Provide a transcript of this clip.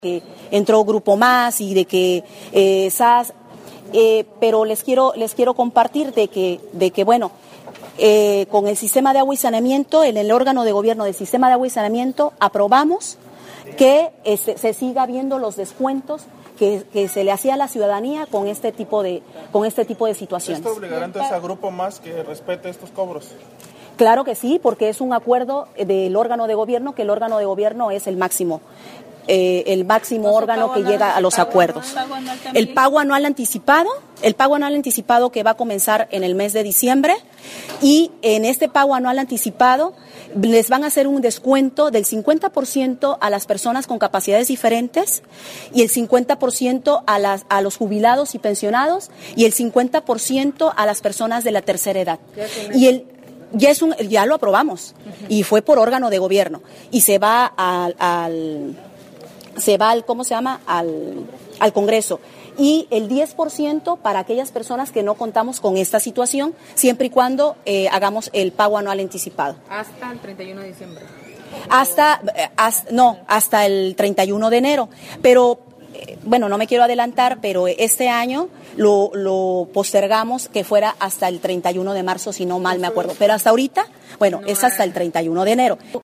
que entró Grupo Más y de que SAS, pero les quiero compartir de que bueno, con el sistema de agua y saneamiento, en el órgano de gobierno del sistema de agua y saneamiento, aprobamos que se siga viendo los descuentos que se le hacía a la ciudadanía con este tipo de situaciones. ¿Esto obligará entonces a Grupo Más que respete estos cobros? Claro que sí, porque es un acuerdo del órgano de gobierno, que el órgano de gobierno es el máximo órgano que llega a los acuerdos. El pago anual anticipado que va a comenzar en el mes de diciembre, y en este pago anual anticipado les van a hacer un descuento del 50% a las personas con capacidades diferentes y el 50% a los jubilados y pensionados y el 50% a las personas de la tercera edad. Ya lo aprobamos y fue por órgano de gobierno y se va al Congreso, y el 10% para aquellas personas que no contamos con esta situación, siempre y cuando hagamos el pago anual anticipado. Hasta el 31 de diciembre. Hasta el 31 de enero. Pero, bueno, no me quiero adelantar, pero este año lo postergamos que fuera hasta el 31 de marzo, si no mal me acuerdo. Pero hasta ahorita, bueno, es hasta el 31 de enero.